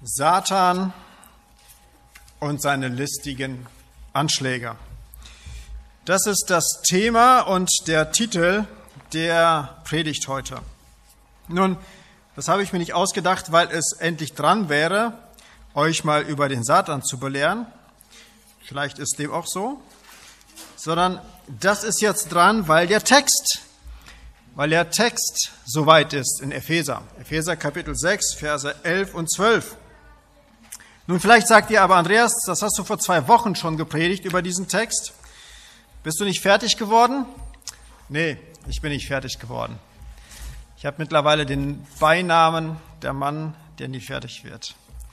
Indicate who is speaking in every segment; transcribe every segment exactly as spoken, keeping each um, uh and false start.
Speaker 1: Satan und seine listigen Anschläge. Das ist das Thema und der Titel der Predigt heute. Nun, das habe ich mir nicht ausgedacht, weil es endlich dran wäre, euch mal über den Satan zu belehren. Vielleicht ist dem auch so. Sondern das ist jetzt dran, weil der Text, weil der Text soweit ist in Epheser. Epheser Kapitel sechs, Verse elf und zwölf. Nun, vielleicht sagt ihr aber, Andreas, das hast du vor zwei Wochen schon gepredigt über diesen Text. Bist du nicht fertig geworden? Nee, ich bin nicht fertig geworden. Ich habe mittlerweile den Beinamen der Mann, der nie fertig wird.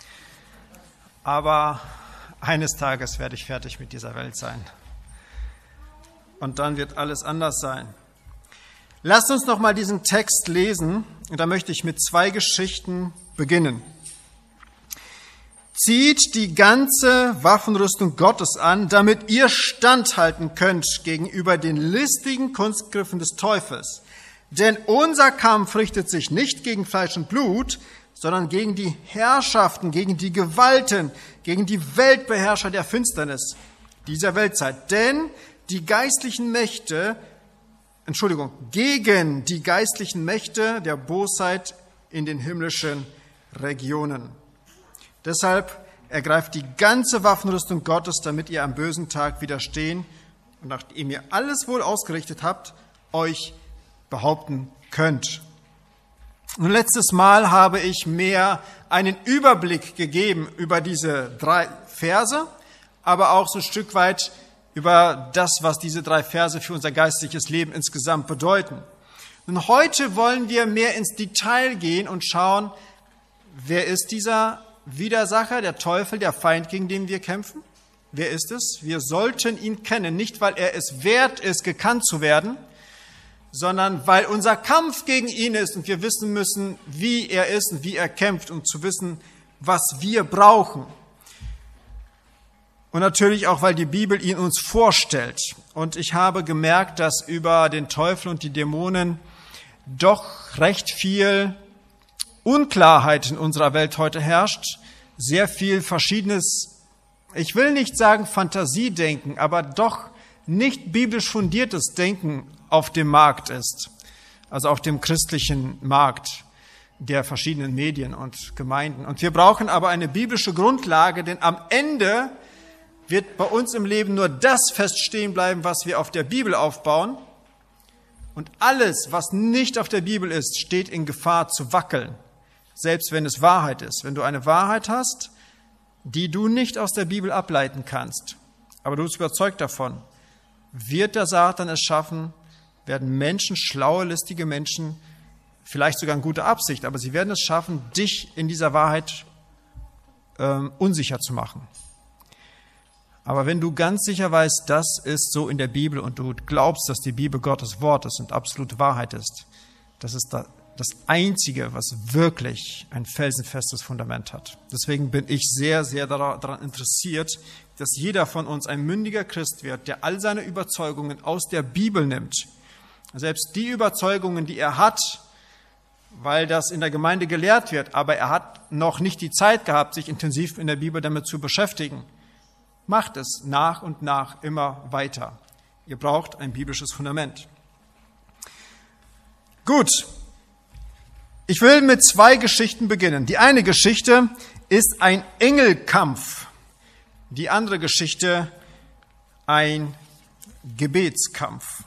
Speaker 1: Aber eines Tages werde ich fertig mit dieser Welt sein. Und dann wird alles anders sein. Lasst uns noch mal diesen Text lesen. Und da möchte ich mit zwei Geschichten beginnen. Zieht die ganze Waffenrüstung Gottes an, damit ihr standhalten könnt gegenüber den listigen Kunstgriffen des Teufels. Denn unser Kampf richtet sich nicht gegen Fleisch und Blut, sondern gegen die Herrschaften, gegen die Gewalten, gegen die Weltbeherrscher der Finsternis dieser Weltzeit. Denn die geistlichen Mächte, Entschuldigung, gegen die geistlichen Mächte der Bosheit in den himmlischen Regionen. Deshalb ergreift die ganze Waffenrüstung Gottes, damit ihr am bösen Tag widerstehen und nachdem ihr alles wohl ausgerichtet habt, euch behaupten könnt. Und letztes Mal habe ich mehr einen Überblick gegeben über diese drei Verse, aber auch so ein Stück weit über das, was diese drei Verse für unser geistliches Leben insgesamt bedeuten. Und heute wollen wir mehr ins Detail gehen und schauen, wer ist dieser Widersacher, der Teufel, der Feind, gegen den wir kämpfen? Wer ist es? Wir sollten ihn kennen, nicht weil er es wert ist, gekannt zu werden, sondern weil unser Kampf gegen ihn ist und wir wissen müssen, wie er ist und wie er kämpft, um zu wissen, was wir brauchen. Und natürlich auch, weil die Bibel ihn uns vorstellt. Und ich habe gemerkt, dass über den Teufel und die Dämonen doch recht viel Unklarheit in unserer Welt heute herrscht, sehr viel verschiedenes, ich will nicht sagen Fantasiedenken, aber doch nicht biblisch fundiertes Denken auf dem Markt ist, also auf dem christlichen Markt der verschiedenen Medien und Gemeinden. Und wir brauchen aber eine biblische Grundlage, denn am Ende wird bei uns im Leben nur das feststehen bleiben, was wir auf der Bibel aufbauen. Und alles, was nicht auf der Bibel ist, steht in Gefahr zu wackeln. Selbst wenn es Wahrheit ist. Wenn du eine Wahrheit hast, die du nicht aus der Bibel ableiten kannst, aber du bist überzeugt davon, wird der Satan es schaffen, werden Menschen, schlaue, listige Menschen, vielleicht sogar in guter Absicht, aber sie werden es schaffen, dich in dieser Wahrheit ähm, unsicher zu machen. Aber wenn du ganz sicher weißt, das ist so in der Bibel und du glaubst, dass die Bibel Gottes Wort ist und absolute Wahrheit ist, das ist da das Einzige, was wirklich ein felsenfestes Fundament hat. Deswegen bin ich sehr, sehr daran interessiert, dass jeder von uns ein mündiger Christ wird, der all seine Überzeugungen aus der Bibel nimmt. Selbst die Überzeugungen, die er hat, weil das in der Gemeinde gelehrt wird, aber er hat noch nicht die Zeit gehabt, sich intensiv in der Bibel damit zu beschäftigen. Macht es nach und nach immer weiter. Ihr braucht ein biblisches Fundament. Gut. Ich will mit zwei Geschichten beginnen. Die eine Geschichte ist ein Engelkampf. Die andere Geschichte ein Gebetskampf.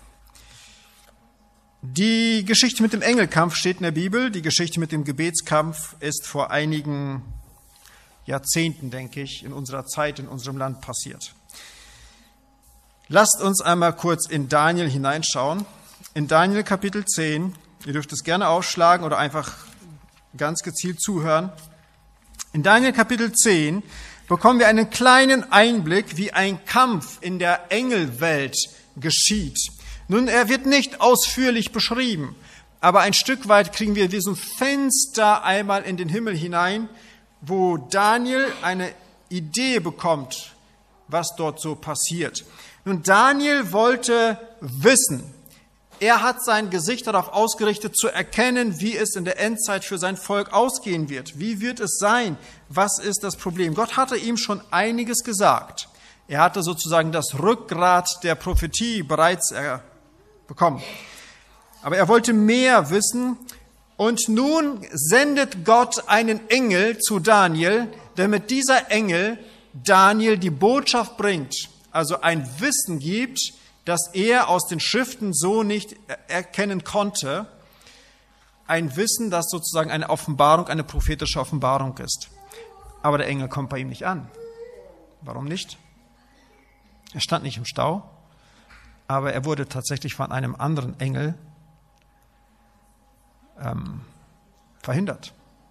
Speaker 1: Die Geschichte mit dem Engelkampf steht in der Bibel. Die Geschichte mit dem Gebetskampf ist vor einigen Jahrzehnten, denke ich, in unserer Zeit, in unserem Land passiert. Lasst uns einmal kurz in Daniel hineinschauen. In Daniel Kapitel zehn, ihr dürft es gerne aufschlagen oder einfach ganz gezielt zuhören. In Daniel Kapitel zehn bekommen wir einen kleinen Einblick, wie ein Kampf in der Engelwelt geschieht. Nun, er wird nicht ausführlich beschrieben, aber ein Stück weit kriegen wir wie so ein Fenster einmal in den Himmel hinein, wo Daniel eine Idee bekommt, was dort so passiert. Nun, Daniel wollte wissen, Er hat sein Gesicht darauf ausgerichtet, zu erkennen, wie es in der Endzeit für sein Volk ausgehen wird. Wie wird es sein? Was ist das Problem? Gott hatte ihm schon einiges gesagt. Er hatte sozusagen das Rückgrat der Prophetie bereits bekommen. Aber er wollte mehr wissen. Und nun sendet Gott einen Engel zu Daniel, damit dieser Engel Daniel die Botschaft bringt, also ein Wissen gibt, das er aus den Schriften so nicht erkennen konnte. Ein Wissen, das sozusagen eine Offenbarung, eine prophetische Offenbarung ist. Aber der Engel kommt bei ihm nicht an. Warum nicht? Er stand nicht im Stau, aber er wurde tatsächlich von einem anderen Engel ähm, verhindert.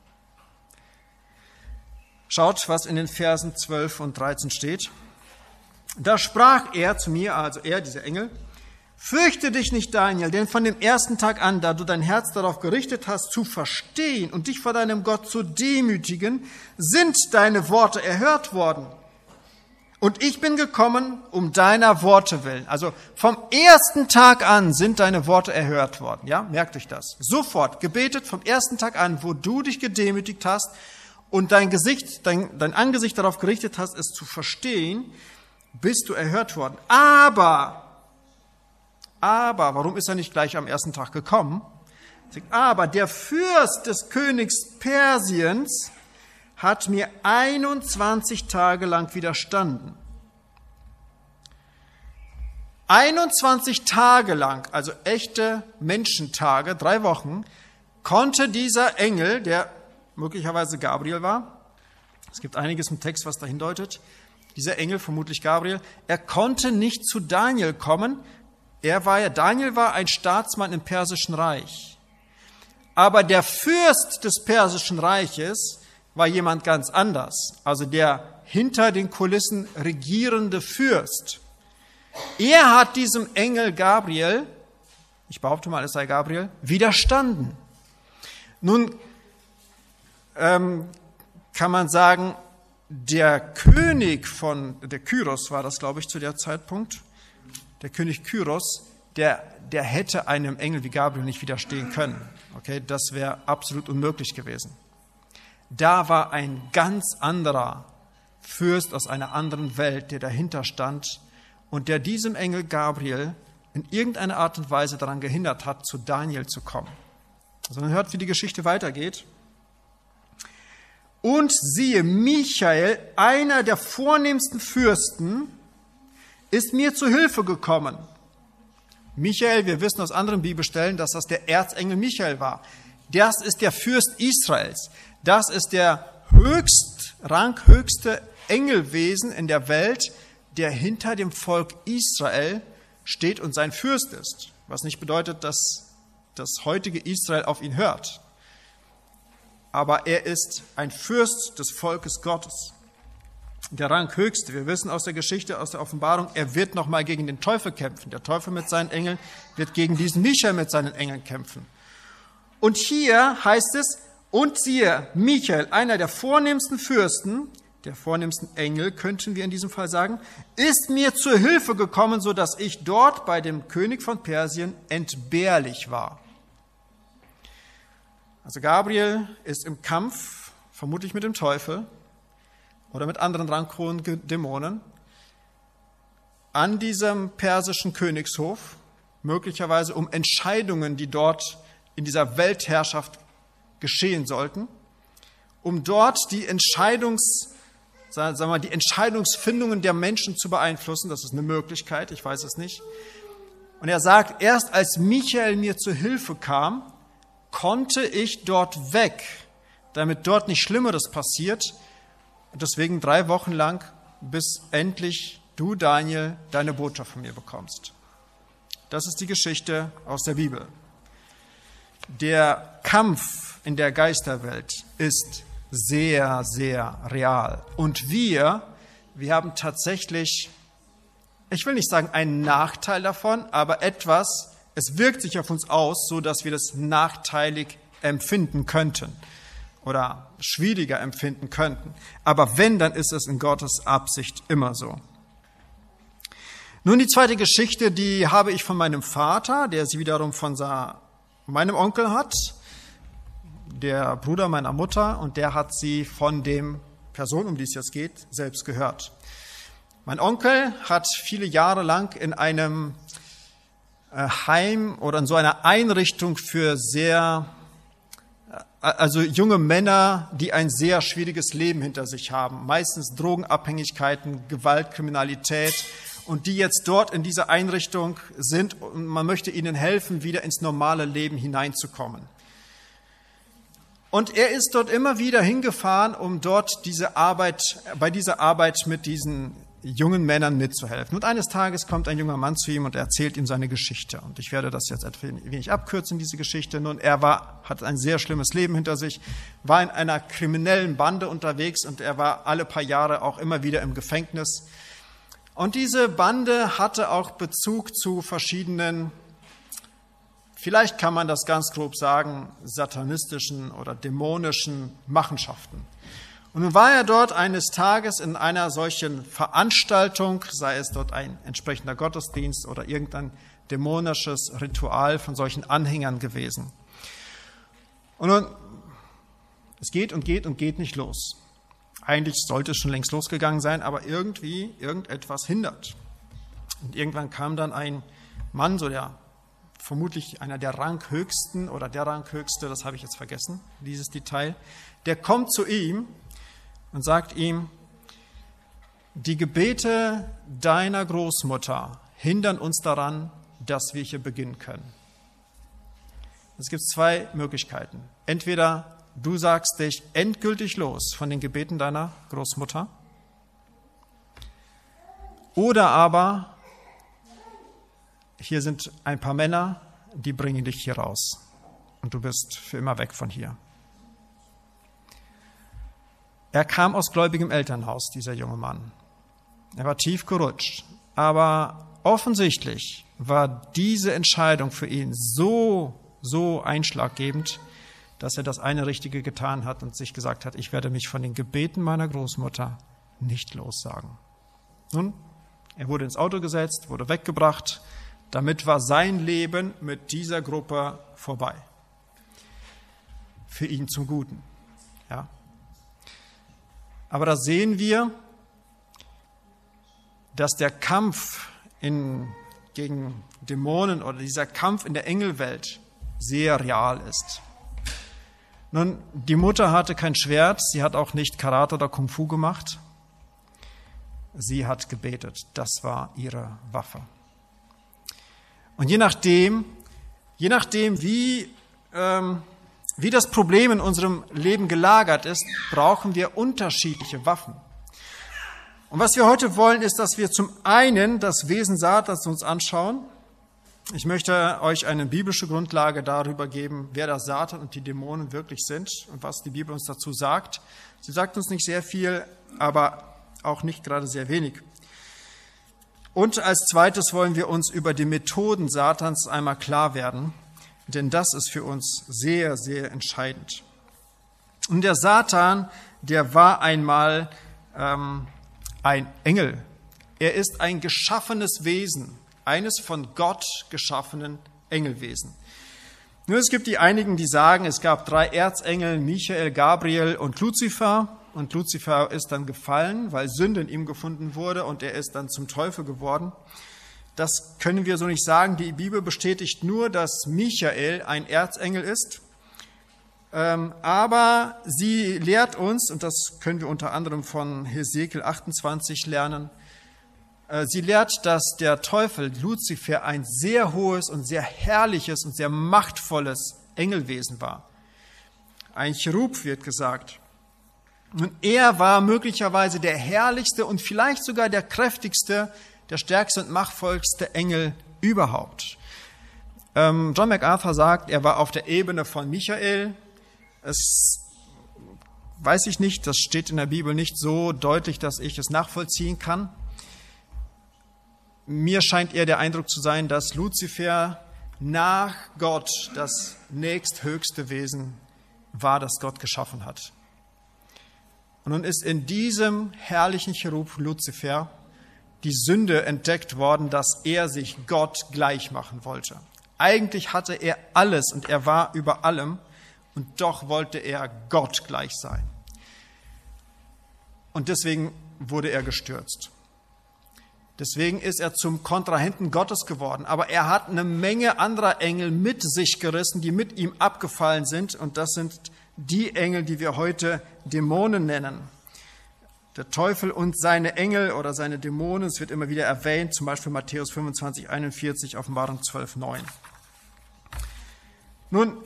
Speaker 1: Schaut, was in den Versen zwölf und dreizehn steht. Da sprach er zu mir, also er, dieser Engel, fürchte dich nicht, Daniel, denn von dem ersten Tag an, da du dein Herz darauf gerichtet hast, zu verstehen und dich vor deinem Gott zu demütigen, sind deine Worte erhört worden. Und ich bin gekommen, um deiner Worte willen. Also vom ersten Tag an sind deine Worte erhört worden. Ja, merkt euch das. Sofort gebetet vom ersten Tag an, wo du dich gedemütigt hast und dein Gesicht, dein, dein Angesicht darauf gerichtet hast, es zu verstehen, bist du erhört worden. Aber, aber, warum ist er nicht gleich am ersten Tag gekommen? Aber der Fürst des Königs Persiens hat mir einundzwanzig Tage lang widerstanden. einundzwanzig Tage lang, also echte Menschentage, drei Wochen, konnte dieser Engel, der möglicherweise Gabriel war, es gibt einiges im Text, was da hindeutet, dieser Engel, vermutlich Gabriel, er konnte nicht zu Daniel kommen. Er war ja, Daniel war ein Staatsmann im Persischen Reich. Aber der Fürst des Persischen Reiches war jemand ganz anders, also der hinter den Kulissen regierende Fürst. Er hat diesem Engel Gabriel, ich behaupte mal, es sei Gabriel, widerstanden. Nun ähm, kann man sagen, der König von, der Kyros war das, glaube ich, zu der Zeitpunkt, der König Kyros, der, der hätte einem Engel wie Gabriel nicht widerstehen können. Okay, das wäre absolut unmöglich gewesen. Da war ein ganz anderer Fürst aus einer anderen Welt, der dahinter stand und der diesem Engel Gabriel in irgendeiner Art und Weise daran gehindert hat, zu Daniel zu kommen. Also man hört, wie die Geschichte weitergeht. Und siehe, Michael, einer der vornehmsten Fürsten, ist mir zu Hilfe gekommen. Michael, wir wissen aus anderen Bibelstellen, dass das der Erzengel Michael war. Das ist der Fürst Israels. Das ist der höchst, ranghöchste Engelwesen in der Welt, der hinter dem Volk Israel steht und sein Fürst ist. Was nicht bedeutet, dass das heutige Israel auf ihn hört. Aber er ist ein Fürst des Volkes Gottes. Der Ranghöchste, wir wissen aus der Geschichte, aus der Offenbarung, er wird nochmal gegen den Teufel kämpfen. Der Teufel mit seinen Engeln wird gegen diesen Michael mit seinen Engeln kämpfen. Und hier heißt es, und siehe, Michael, einer der vornehmsten Fürsten, der vornehmsten Engel, könnten wir in diesem Fall sagen, ist mir zur Hilfe gekommen, so dass ich dort bei dem König von Persien entbehrlich war. Also Gabriel ist im Kampf, vermutlich mit dem Teufel oder mit anderen ranghohen Dämonen, an diesem persischen Königshof, möglicherweise um Entscheidungen, die dort in dieser Weltherrschaft geschehen sollten, um dort die Entscheidungs, sagen wir mal, die Entscheidungsfindungen der Menschen zu beeinflussen. Das ist eine Möglichkeit, ich weiß es nicht. Und er sagt, erst als Michael mir zu Hilfe kam, konnte ich dort weg, damit dort nicht Schlimmeres passiert. Und deswegen drei Wochen lang, bis endlich du, Daniel, deine Botschaft von mir bekommst. Das ist die Geschichte aus der Bibel. Der Kampf in der Geisterwelt ist sehr, sehr real. Und wir, wir haben tatsächlich, ich will nicht sagen einen Nachteil davon, aber etwas, es wirkt sich auf uns aus, so dass wir das nachteilig empfinden könnten oder schwieriger empfinden könnten. Aber wenn, dann ist es in Gottes Absicht immer so. Nun, die zweite Geschichte, die habe ich von meinem Vater, der sie wiederum von meinem Onkel hat, der Bruder meiner Mutter, und der hat sie von dem Person, um die es jetzt geht, selbst gehört. Mein Onkel hat viele Jahre lang in einem Heim oder in so einer Einrichtung für sehr, also junge Männer, die ein sehr schwieriges Leben hinter sich haben, meistens Drogenabhängigkeiten, Gewalt, Kriminalität, und die jetzt dort in dieser Einrichtung sind und man möchte ihnen helfen, wieder ins normale Leben hineinzukommen. Und er ist dort immer wieder hingefahren, um dort diese Arbeit, bei dieser Arbeit mit diesen jungen Männern mitzuhelfen. Und eines Tages kommt ein junger Mann zu ihm und er erzählt ihm seine Geschichte. Und ich werde das jetzt ein wenig abkürzen, diese Geschichte. Nun, er war, hat ein sehr schlimmes Leben hinter sich, war in einer kriminellen Bande unterwegs und er war alle paar Jahre auch immer wieder im Gefängnis. Und diese Bande hatte auch Bezug zu verschiedenen, vielleicht kann man das ganz grob sagen, satanistischen oder dämonischen Machenschaften. Und nun war er dort eines Tages in einer solchen Veranstaltung, sei es dort ein entsprechender Gottesdienst oder irgendein dämonisches Ritual von solchen Anhängern gewesen. Und nun, es geht und geht und geht nicht los. Eigentlich sollte es schon längst losgegangen sein, aber irgendwie irgendetwas hindert. Und irgendwann kam dann ein Mann, so der vermutlich einer der Ranghöchsten oder der Ranghöchste, das habe ich jetzt vergessen, dieses Detail, der kommt zu ihm und sagt ihm, die Gebete deiner Großmutter hindern uns daran, dass wir hier beginnen können. Es gibt zwei Möglichkeiten. Entweder du sagst dich endgültig los von den Gebeten deiner Großmutter, oder aber hier sind ein paar Männer, die bringen dich hier raus und du bist für immer weg von hier. Er kam aus gläubigem Elternhaus, dieser junge Mann. Er war tief gerutscht, aber offensichtlich war diese Entscheidung für ihn so, so einschlaggebend, dass er das eine Richtige getan hat und sich gesagt hat, ich werde mich von den Gebeten meiner Großmutter nicht lossagen. Nun, er wurde ins Auto gesetzt, wurde weggebracht. Damit war sein Leben mit dieser Gruppe vorbei. Für ihn zum Guten. Ja. Aber da sehen wir, dass der Kampf in, gegen Dämonen oder dieser Kampf in der Engelwelt sehr real ist. Nun, die Mutter hatte kein Schwert, sie hat auch nicht Karate oder Kung Fu gemacht. Sie hat gebetet, das war ihre Waffe. Und je nachdem, je nachdem wie, ähm, wie das Problem in unserem Leben gelagert ist, brauchen wir unterschiedliche Waffen. Und was wir heute wollen, ist, dass wir zum einen das Wesen Satans uns anschauen. Ich möchte euch eine biblische Grundlage darüber geben, wer der Satan und die Dämonen wirklich sind und was die Bibel uns dazu sagt. Sie sagt uns nicht sehr viel, aber auch nicht gerade sehr wenig. Und als zweites wollen wir uns über die Methoden Satans einmal klar werden, denn das ist für uns sehr, sehr entscheidend. Und der Satan, der war einmal ähm, ein Engel. Er ist ein geschaffenes Wesen, eines von Gott geschaffenen Engelwesen. Nur es gibt die einigen, die sagen, es gab drei Erzengel, Michael, Gabriel und Luzifer. Und Luzifer ist dann gefallen, weil Sünde in ihm gefunden wurde und er ist dann zum Teufel geworden. Das können wir so nicht sagen. Die Bibel bestätigt nur, dass Michael ein Erzengel ist. Aber sie lehrt uns, und das können wir unter anderem von Hesekiel achtundzwanzig lernen, sie lehrt, dass der Teufel, Luzifer, ein sehr hohes und sehr herrliches und sehr machtvolles Engelwesen war. Ein Cherub wird gesagt. Und er war möglicherweise der herrlichste und vielleicht sogar der kräftigste, der stärkste und machtvollste Engel überhaupt. Ähm, John MacArthur sagt, er war auf der Ebene von Michael. Es weiß ich nicht, das steht in der Bibel nicht so deutlich, dass ich es nachvollziehen kann. Mir scheint eher der Eindruck zu sein, dass Luzifer nach Gott das nächsthöchste Wesen war, das Gott geschaffen hat. Und nun ist in diesem herrlichen Cherub Luzifer die Sünde entdeckt worden, dass er sich Gott gleich machen wollte. Eigentlich hatte er alles und er war über allem und doch wollte er Gott gleich sein. Und deswegen wurde er gestürzt. Deswegen ist er zum Kontrahenten Gottes geworden. Aber er hat eine Menge anderer Engel mit sich gerissen, die mit ihm abgefallen sind. Und das sind die Engel, die wir heute Dämonen nennen. Der Teufel und seine Engel oder seine Dämonen, es wird immer wieder erwähnt, zum Beispiel Matthäus fünfundzwanzig, einundvierzig, Offenbarung zwölf, neun. Nun,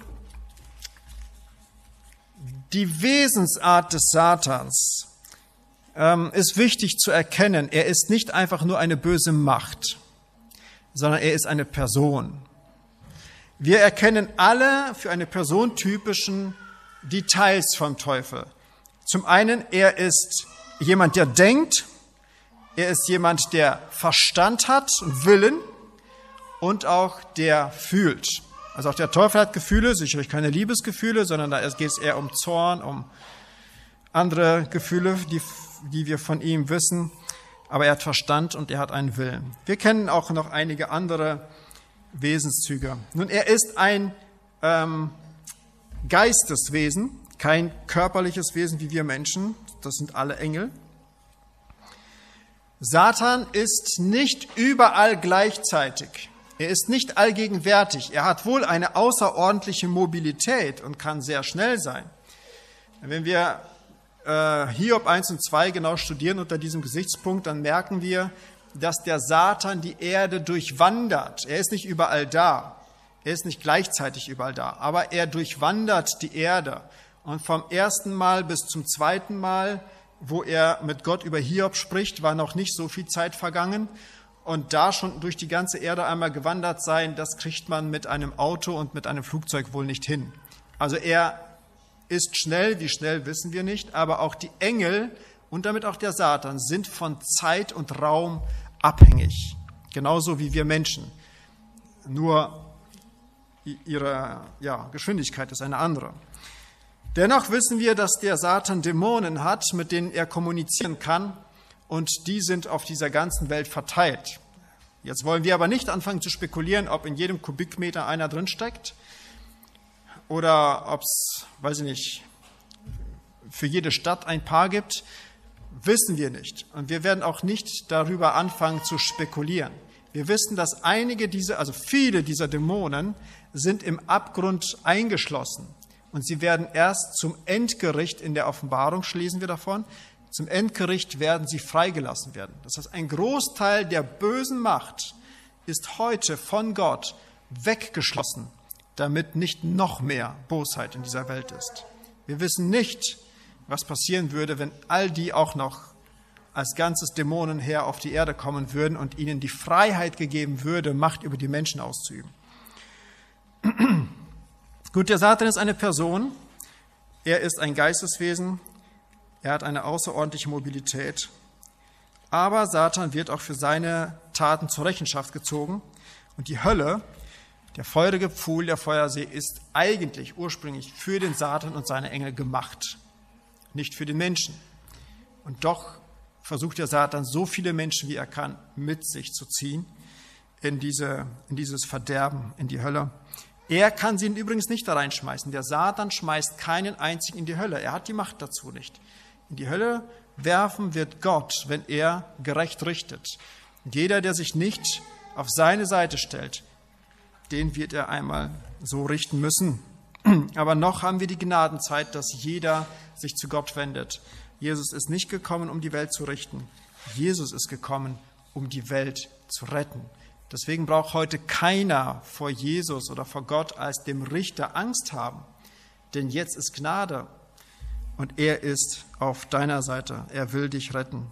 Speaker 1: die Wesensart des Satans ähm, ist wichtig zu erkennen. Er ist nicht einfach nur eine böse Macht, sondern er ist eine Person. Wir erkennen alle für eine Person typischen Details vom Teufel. Zum einen, er ist jemand, der denkt, er ist jemand, der Verstand hat und Willen und auch der fühlt. Also auch der Teufel hat Gefühle, sicherlich keine Liebesgefühle, sondern da geht es eher um Zorn, um andere Gefühle, die, die wir von ihm wissen. Aber er hat Verstand und er hat einen Willen. Wir kennen auch noch einige andere Wesenszüge. Nun, er ist ein ähm, Geisteswesen, kein körperliches Wesen wie wir Menschen. Das sind alle Engel. Satan ist nicht überall gleichzeitig. Er ist nicht allgegenwärtig. Er hat wohl eine außerordentliche Mobilität und kann sehr schnell sein. Wenn wir äh, Hiob eins und zwei genau studieren unter diesem Gesichtspunkt, dann merken wir, dass der Satan die Erde durchwandert. Er ist nicht überall da. Er ist nicht gleichzeitig überall da. Aber er durchwandert die Erde. Und vom ersten Mal bis zum zweiten Mal, wo er mit Gott über Hiob spricht, war noch nicht so viel Zeit vergangen. Und da schon durch die ganze Erde einmal gewandert sein, das kriegt man mit einem Auto und mit einem Flugzeug wohl nicht hin. Also er ist schnell, wie schnell wissen wir nicht, aber auch die Engel und damit auch der Satan sind von Zeit und Raum abhängig. Genauso wie wir Menschen. Nur ihre ja, Geschwindigkeit ist eine andere. Dennoch wissen wir, dass der Satan Dämonen hat, mit denen er kommunizieren kann, und die sind auf dieser ganzen Welt verteilt. Jetzt wollen wir aber nicht anfangen zu spekulieren, ob in jedem Kubikmeter einer drin steckt oder ob es, weiß ich nicht, für jede Stadt ein Paar gibt. Wissen wir nicht. Und wir werden auch nicht darüber anfangen zu spekulieren. Wir wissen, dass einige dieser, also viele dieser Dämonen sind im Abgrund eingeschlossen. Und sie werden erst zum Endgericht in der Offenbarung, lesen wir davon, zum Endgericht werden sie freigelassen werden. Das heißt, ein Großteil der bösen Macht ist heute von Gott weggeschlossen, damit nicht noch mehr Bosheit in dieser Welt ist. Wir wissen nicht, was passieren würde, wenn all die auch noch als ganzes Dämonenheer auf die Erde kommen würden und ihnen die Freiheit gegeben würde, Macht über die Menschen auszuüben. Gut, der Satan ist eine Person, er ist ein Geisteswesen, er hat eine außerordentliche Mobilität, aber Satan wird auch für seine Taten zur Rechenschaft gezogen und die Hölle, der feurige Pfuhl, der Feuersee, ist eigentlich ursprünglich für den Satan und seine Engel gemacht, nicht für den Menschen. Und doch versucht der Satan, so viele Menschen wie er kann, mit sich zu ziehen in, diese, in dieses Verderben, in die Hölle. Er kann sie übrigens nicht da reinschmeißen. Der Satan schmeißt keinen einzigen in die Hölle. Er hat die Macht dazu nicht. In die Hölle werfen wird Gott, wenn er gerecht richtet. Und jeder, der sich nicht auf seine Seite stellt, den wird er einmal so richten müssen. Aber noch haben wir die Gnadenzeit, dass jeder sich zu Gott wendet. Jesus ist nicht gekommen, um die Welt zu richten. Jesus ist gekommen, um die Welt zu retten. Deswegen braucht heute keiner vor Jesus oder vor Gott als dem Richter Angst haben. Denn jetzt ist Gnade und er ist auf deiner Seite. Er will dich retten.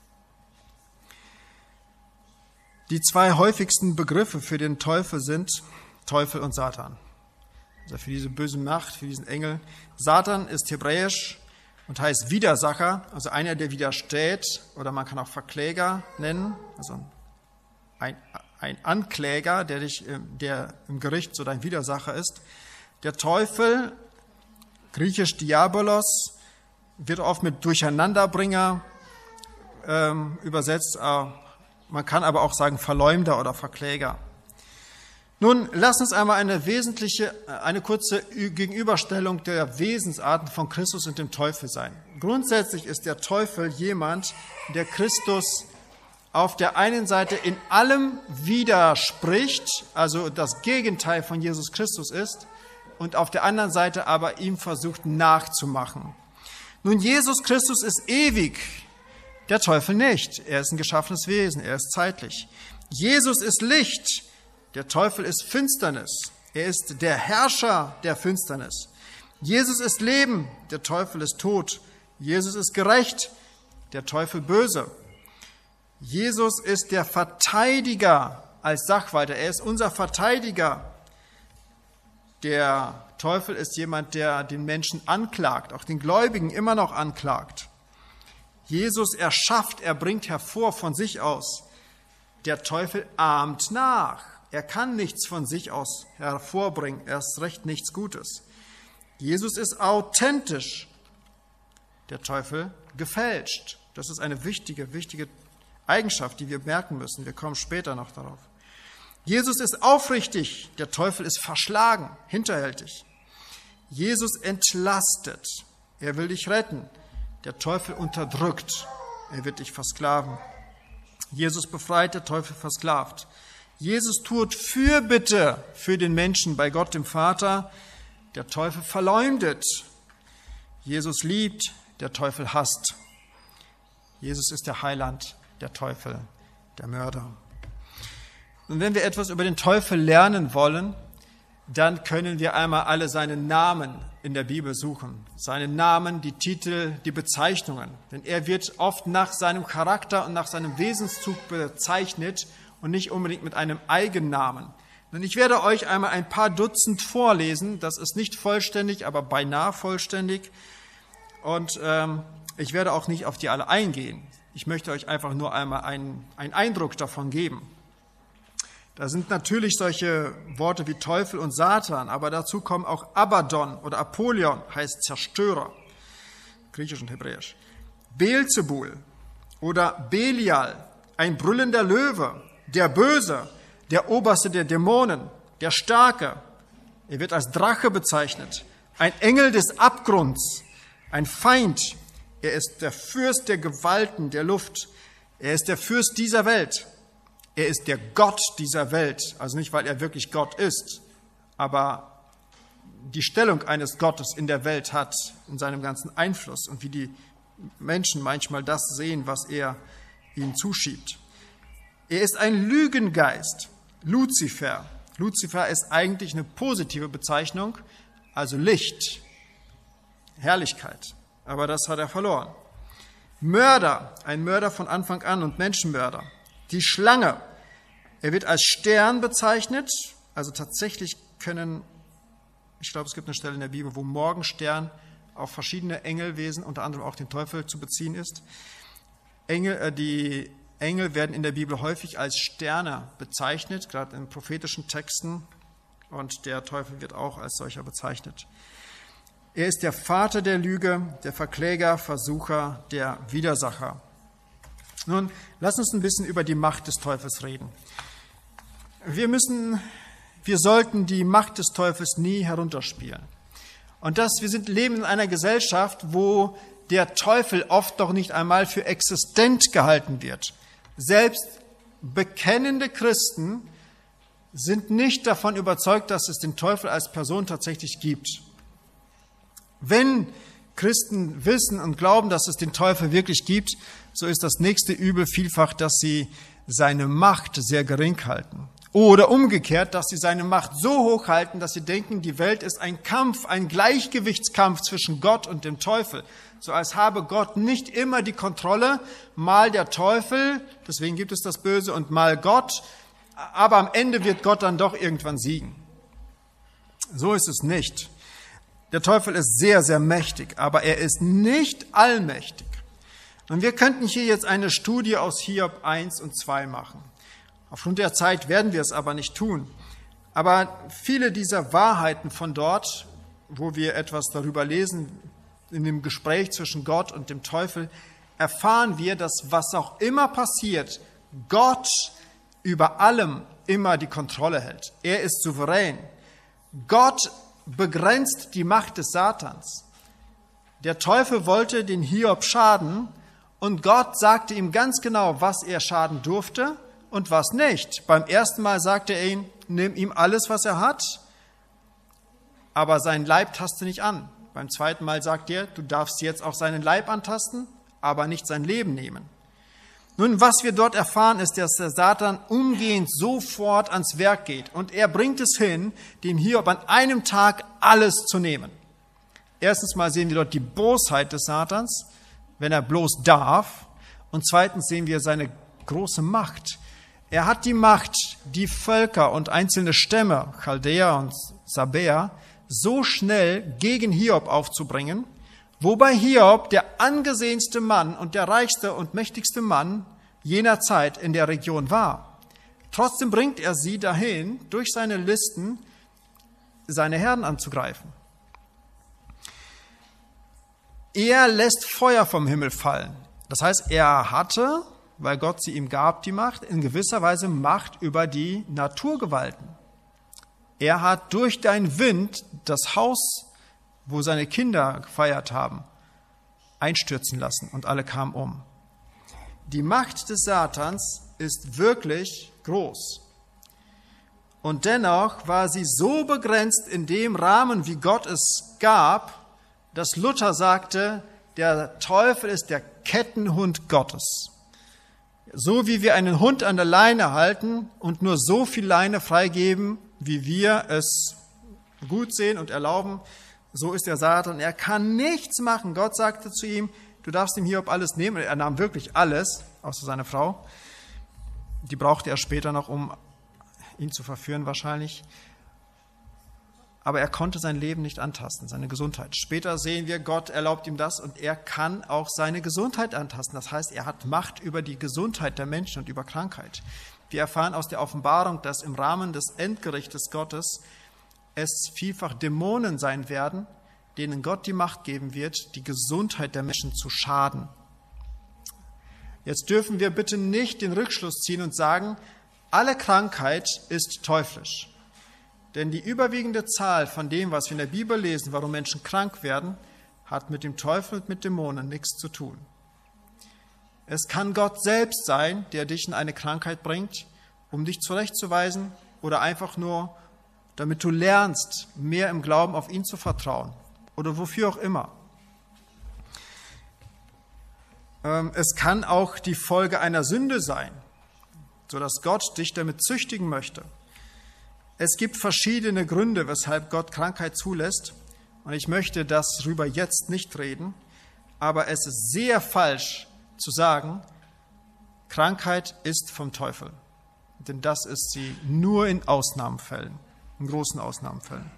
Speaker 1: Die zwei häufigsten Begriffe für den Teufel sind Teufel und Satan. Also für diese böse Macht, für diesen Engel. Satan ist hebräisch und heißt Widersacher, also einer, der widersteht, oder man kann auch Verkläger nennen, also ein, ein Ankläger, der, dich, der im Gericht so dein Widersacher ist. Der Teufel, griechisch Diabolos, wird oft mit Durcheinanderbringer ähm, übersetzt, äh, Man kann aber auch sagen Verleumder oder Verkläger. Nun, lass uns einmal eine wesentliche, eine kurze Gegenüberstellung der Wesensarten von Christus und dem Teufel sein. Grundsätzlich ist der Teufel jemand, der Christus auf der einen Seite in allem widerspricht, also das Gegenteil von Jesus Christus ist, und auf der anderen Seite aber ihm versucht nachzumachen. Nun, Jesus Christus ist ewig, der Teufel nicht. Er ist ein geschaffenes Wesen, er ist zeitlich. Jesus ist Licht, der Teufel ist Finsternis. Er ist der Herrscher der Finsternis. Jesus ist Leben, der Teufel ist Tod. Jesus ist gerecht, der Teufel böse. Jesus ist der Verteidiger als Sachwalter. Er ist unser Verteidiger. Der Teufel ist jemand, der den Menschen anklagt, auch den Gläubigen immer noch anklagt. Jesus erschafft, er bringt hervor von sich aus. Der Teufel ahmt nach. Er kann nichts von sich aus hervorbringen, erst recht nichts Gutes. Jesus ist authentisch, der Teufel gefälscht. Das ist eine wichtige, wichtige Eigenschaft, die wir merken müssen. Wir kommen später noch darauf. Jesus ist aufrichtig, der Teufel ist verschlagen, hinterhältig. Jesus entlastet, er will dich retten. Der Teufel unterdrückt, er wird dich versklaven. Jesus befreit, der Teufel versklavt. Jesus tut Fürbitte für den Menschen bei Gott dem Vater, der Teufel verleumdet. Jesus liebt, der Teufel hasst. Jesus ist der Heiland, der Teufel, der Mörder. Und wenn wir etwas über den Teufel lernen wollen, dann können wir einmal alle seine Namen in der Bibel suchen. Seine Namen, die Titel, die Bezeichnungen. Denn er wird oft nach seinem Charakter und nach seinem Wesenszug bezeichnet und nicht unbedingt mit einem Eigennamen. Und ich werde euch einmal ein paar Dutzend vorlesen. Das ist nicht vollständig, aber beinahe vollständig. Und ähm, ich werde auch nicht auf die alle eingehen. Ich möchte euch einfach nur einmal einen, einen Eindruck davon geben. Da sind natürlich solche Worte wie Teufel und Satan, aber dazu kommen auch Abaddon oder Apollyon, heißt Zerstörer, griechisch und hebräisch. Beelzebul oder Belial, ein brüllender Löwe, der Böse, der Oberste der Dämonen, der Starke. Er wird als Drache bezeichnet, ein Engel des Abgrunds, ein Feind. Er ist der Fürst der Gewalten der Luft. Er ist der Fürst dieser Welt. Er ist der Gott dieser Welt, also nicht, weil er wirklich Gott ist, aber die Stellung eines Gottes in der Welt hat, in seinem ganzen Einfluss und wie die Menschen manchmal das sehen, was er ihnen zuschiebt. Er ist ein Lügengeist, Luzifer. Luzifer ist eigentlich eine positive Bezeichnung, also Licht, Herrlichkeit, aber das hat er verloren. Mörder, ein Mörder von Anfang an und Menschenmörder. Die Schlange, er wird als Stern bezeichnet, also tatsächlich können, ich glaube, es gibt eine Stelle in der Bibel, wo Morgenstern auf verschiedene Engelwesen, unter anderem auch den Teufel, zu beziehen ist. Engel, äh, die Engel werden in der Bibel häufig als Sterne bezeichnet, gerade in prophetischen Texten, und der Teufel wird auch als solcher bezeichnet. Er ist der Vater der Lüge, der Verkläger, Versucher, der Widersacher. Nun, lass uns ein bisschen über die Macht des Teufels reden. Wir müssen, wir sollten die Macht des Teufels nie herunterspielen. Und das, wir sind, leben in einer Gesellschaft, wo der Teufel oft doch nicht einmal für existent gehalten wird. Selbst bekennende Christen sind nicht davon überzeugt, dass es den Teufel als Person tatsächlich gibt. Wenn Christen wissen und glauben, dass es den Teufel wirklich gibt, so ist das nächste Übel vielfach, dass sie seine Macht sehr gering halten. Oder umgekehrt, dass sie seine Macht so hoch halten, dass sie denken, die Welt ist ein Kampf, ein Gleichgewichtskampf zwischen Gott und dem Teufel. So als habe Gott nicht immer die Kontrolle, mal der Teufel, deswegen gibt es das Böse, und mal Gott, aber am Ende wird Gott dann doch irgendwann siegen. So ist es nicht. Der Teufel ist sehr, sehr mächtig, aber er ist nicht allmächtig. Und wir könnten hier jetzt eine Studie aus Hiob eins und zwei machen. Aufgrund der Zeit werden wir es aber nicht tun. Aber viele dieser Wahrheiten von dort, wo wir etwas darüber lesen, in dem Gespräch zwischen Gott und dem Teufel, erfahren wir, dass was auch immer passiert, Gott über allem immer die Kontrolle hält. Er ist souverän. Gott begrenzt die Macht des Satans. Der Teufel wollte den Hiob schaden und Gott sagte ihm ganz genau, was er schaden durfte und was nicht. Beim ersten Mal sagte er ihm, nimm ihm alles, was er hat, aber seinen Leib taste nicht an. Beim zweiten Mal sagt er, du darfst jetzt auch seinen Leib antasten, aber nicht sein Leben nehmen. Nun, was wir dort erfahren, ist, dass der Satan umgehend sofort ans Werk geht. Und er bringt es hin, dem Hiob an einem Tag alles zu nehmen. Erstens mal sehen wir dort die Bosheit des Satans, wenn er bloß darf. Und zweitens sehen wir seine große Macht. Er hat die Macht, die Völker und einzelne Stämme, Chaldäer und Sabäer, so schnell gegen Hiob aufzubringen, wobei Hiob der angesehenste Mann und der reichste und mächtigste Mann jener Zeit in der Region war. Trotzdem bringt er sie dahin, durch seine Listen seine Herden anzugreifen. Er lässt Feuer vom Himmel fallen. Das heißt, er hatte, weil Gott sie ihm gab, die Macht, in gewisser Weise Macht über die Naturgewalten. Er hat durch den Wind das Haus, wo seine Kinder gefeiert haben, einstürzen lassen und alle kamen um. Die Macht des Satans ist wirklich groß. Und dennoch war sie so begrenzt in dem Rahmen, wie Gott es gab, dass Luther sagte, der Teufel ist der Kettenhund Gottes. So wie wir einen Hund an der Leine halten und nur so viel Leine freigeben, wie wir es gut sehen und erlauben, so ist der Satan. Er kann nichts machen. Gott sagte zu ihm, du darfst ihm Hiob alles nehmen. Er nahm wirklich alles, außer seine Frau. Die brauchte er später noch, um ihn zu verführen wahrscheinlich. Aber er konnte sein Leben nicht antasten, seine Gesundheit. Später sehen wir, Gott erlaubt ihm das und er kann auch seine Gesundheit antasten. Das heißt, er hat Macht über die Gesundheit der Menschen und über Krankheit. Wir erfahren aus der Offenbarung, dass im Rahmen des Endgerichtes Gottes es vielfach Dämonen sein werden, denen Gott die Macht geben wird, die Gesundheit der Menschen zu schaden. Jetzt dürfen wir bitte nicht den Rückschluss ziehen und sagen, alle Krankheit ist teuflisch. Denn die überwiegende Zahl von dem, was wir in der Bibel lesen, warum Menschen krank werden, hat mit dem Teufel und mit Dämonen nichts zu tun. Es kann Gott selbst sein, der dich in eine Krankheit bringt, um dich zurechtzuweisen oder einfach nur, damit du lernst, mehr im Glauben auf ihn zu vertrauen oder wofür auch immer. Es kann auch die Folge einer Sünde sein, sodass Gott dich damit züchtigen möchte. Es gibt verschiedene Gründe, weshalb Gott Krankheit zulässt. Und ich möchte darüber jetzt nicht reden. Aber es ist sehr falsch zu sagen, Krankheit ist vom Teufel. Denn das ist sie nur in Ausnahmefällen, in großen Ausnahmefällen.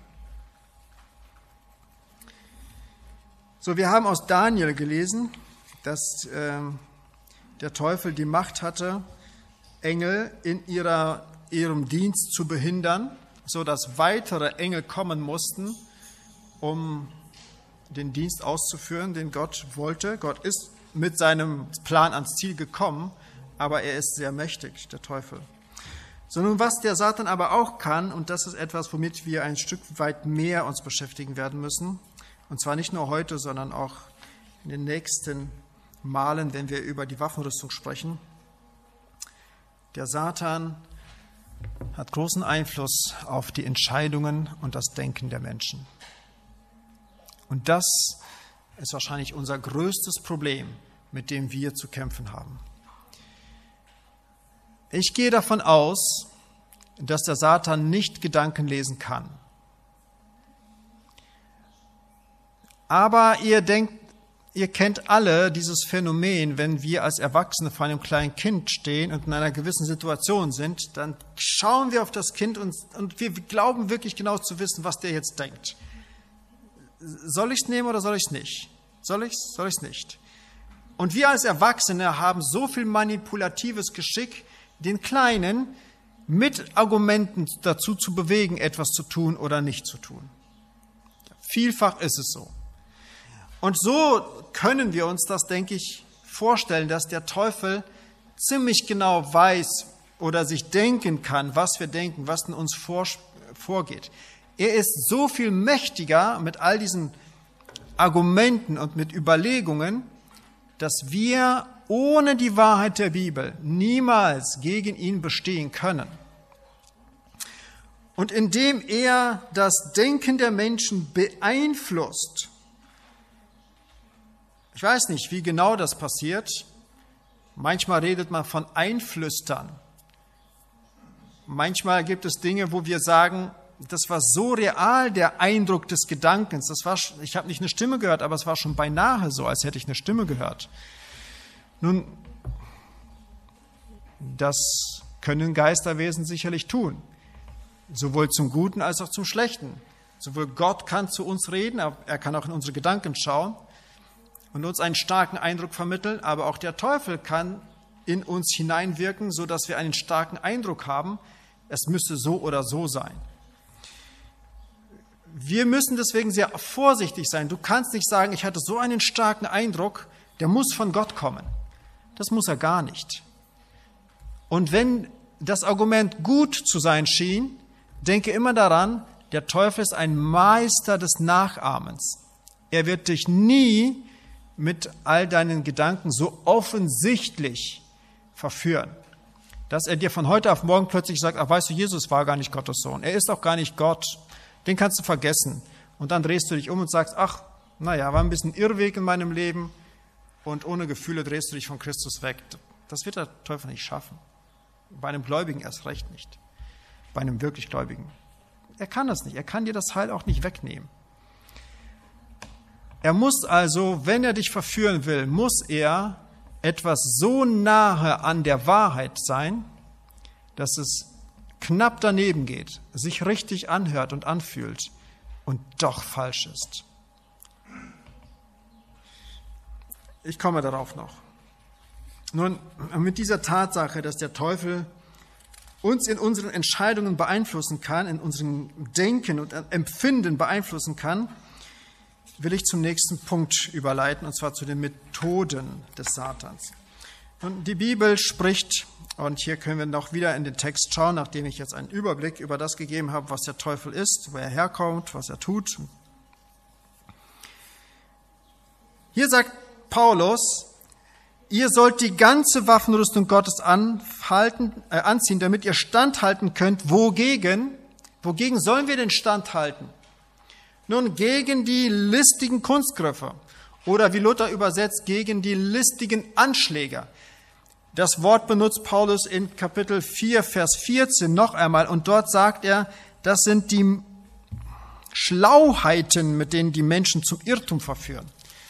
Speaker 1: So, wir haben aus Daniel gelesen, dass äh, der Teufel die Macht hatte, Engel in ihrer ihrem Dienst zu behindern, so dass weitere Engel kommen mussten, um den Dienst auszuführen, den Gott wollte. Gott ist mit seinem Plan ans Ziel gekommen, aber er ist sehr mächtig, der Teufel. So, nun, was der Satan aber auch kann, und das ist etwas, womit wir ein Stück weit mehr uns beschäftigen werden müssen, und zwar nicht nur heute, sondern auch in den nächsten Malen, wenn wir über die Waffenrüstung sprechen. Der Satan hat großen Einfluss auf die Entscheidungen und das Denken der Menschen. Und das ist wahrscheinlich unser größtes Problem, mit dem wir zu kämpfen haben. Ich gehe davon aus, dass der Satan nicht Gedanken lesen kann. Aber ihr denkt, ihr kennt alle dieses Phänomen, wenn wir als Erwachsene vor einem kleinen Kind stehen und in einer gewissen Situation sind, dann schauen wir auf das Kind und, und wir glauben wirklich genau zu wissen, was der jetzt denkt. Soll ich es nehmen oder soll ich es nicht? Soll ich es? Soll ich es nicht? Und wir als Erwachsene haben so viel manipulatives Geschick, den Kleinen mit Argumenten dazu zu bewegen, etwas zu tun oder nicht zu tun. Vielfach ist es so. Und so können wir uns das, denke ich, vorstellen, dass der Teufel ziemlich genau weiß oder sich denken kann, was wir denken, was in uns vor, vorgeht. Er ist so viel mächtiger mit all diesen Argumenten und mit Überlegungen, dass wir ohne die Wahrheit der Bibel niemals gegen ihn bestehen können. Und indem er das Denken der Menschen beeinflusst, ich weiß nicht, wie genau das passiert, manchmal redet man von Einflüstern. Manchmal gibt es Dinge, wo wir sagen, das war so real, der Eindruck des Gedankens. Das war, ich habe nicht eine Stimme gehört, aber es war schon beinahe so, als hätte ich eine Stimme gehört. Nun, das können Geisterwesen sicherlich tun, sowohl zum Guten als auch zum Schlechten. Sowohl Gott kann zu uns reden, aber er kann auch in unsere Gedanken schauen und uns einen starken Eindruck vermitteln, aber auch der Teufel kann in uns hineinwirken, sodass wir einen starken Eindruck haben, es müsse so oder so sein. Wir müssen deswegen sehr vorsichtig sein. Du kannst nicht sagen, ich hatte so einen starken Eindruck, der muss von Gott kommen. Das muss er gar nicht. Und wenn das Argument gut zu sein schien, denke immer daran, der Teufel ist ein Meister des Nachahmens. Er wird dich nie mit all deinen Gedanken so offensichtlich verführen, dass er dir von heute auf morgen plötzlich sagt, ach weißt du, Jesus war gar nicht Gottes Sohn. Er ist auch gar nicht Gott. Den kannst du vergessen. Und dann drehst du dich um und sagst, ach, naja, war ein bisschen Irrweg in meinem Leben und ohne Gefühle drehst du dich von Christus weg. Das wird der Teufel nicht schaffen. Bei einem Gläubigen erst recht nicht. Bei einem wirklich Gläubigen. Er kann das nicht. Er kann dir das Heil auch nicht wegnehmen. Er muss also, wenn er dich verführen will, muss er etwas so nahe an der Wahrheit sein, dass es knapp daneben geht, sich richtig anhört und anfühlt und doch falsch ist. Ich komme darauf noch. Nun, mit dieser Tatsache, dass der Teufel uns in unseren Entscheidungen beeinflussen kann, in unserem Denken und Empfinden beeinflussen kann, will ich zum nächsten Punkt überleiten, und zwar zu den Methoden des Satans. Und die Bibel spricht, und hier können wir noch wieder in den Text schauen, nachdem ich jetzt einen Überblick über das gegeben habe, was der Teufel ist, wo er herkommt, was er tut. Hier sagt Paulus, ihr sollt die ganze Waffenrüstung Gottes anhalten, äh, anziehen, damit ihr standhalten könnt. Wogegen? Wogegen sollen wir denn standhalten? Nun, gegen die listigen Kunstgriffe oder wie Luther übersetzt, gegen die listigen Anschläger. Das Wort benutzt Paulus in Kapitel vier, Vers vierzehn noch einmal und dort sagt er, das sind die Schlauheiten, mit denen die Menschen zum Irrtum verführen.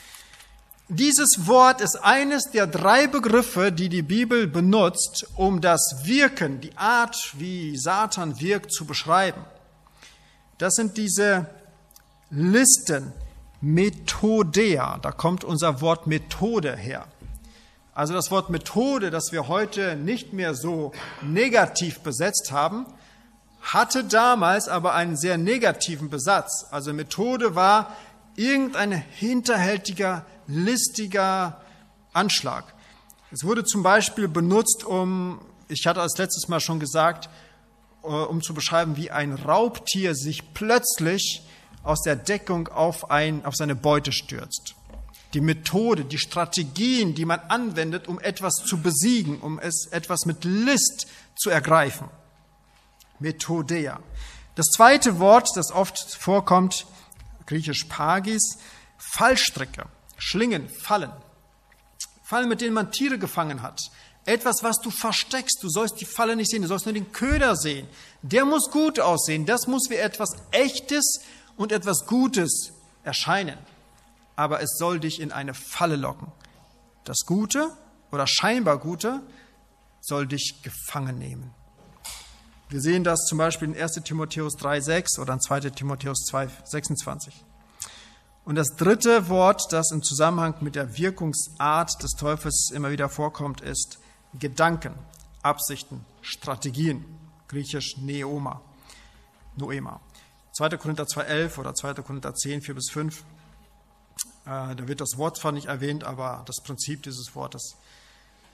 Speaker 1: Dieses Wort ist eines der drei Begriffe, die die Bibel benutzt, um das Wirken, die Art, wie Satan wirkt, zu beschreiben. Das sind diese Listen, Methodea, da kommt unser Wort Methode her. Also das Wort Methode, das wir heute nicht mehr so negativ besetzt haben, hatte damals aber einen sehr negativen Besatz. Also Methode war irgendein hinterhältiger, listiger Anschlag. Es wurde zum Beispiel benutzt, um, ich hatte als letztes Mal schon gesagt, um zu beschreiben, wie ein Raubtier sich plötzlich aus der Deckung auf, ein, auf seine Beute stürzt. Die Methode, die Strategien, die man anwendet, um etwas zu besiegen, um es etwas mit List zu ergreifen. Methodeia. Das zweite Wort, das oft vorkommt, griechisch Pagis, Fallstricke, Schlingen, Fallen. Fallen, mit denen man Tiere gefangen hat. Etwas, was du versteckst. Du sollst die Falle nicht sehen, du sollst nur den Köder sehen. Der muss gut aussehen. Das muss wie etwas Echtes und etwas Gutes erscheinen. Aber es soll dich in eine Falle locken. Das Gute oder scheinbar Gute soll dich gefangen nehmen. Wir sehen das zum Beispiel in erster Timotheus drei, sechs oder in zweiter Timotheus zwei, sechsundzwanzig. Und das dritte Wort, das im Zusammenhang mit der Wirkungsart des Teufels immer wieder vorkommt, ist Gedanken, Absichten, Strategien, griechisch Neoma, Noema. zweiter Korinther zwei, elf oder zweiter Korinther zehn, vier bis fünf. Da wird das Wort zwar nicht erwähnt, aber das Prinzip dieses Wortes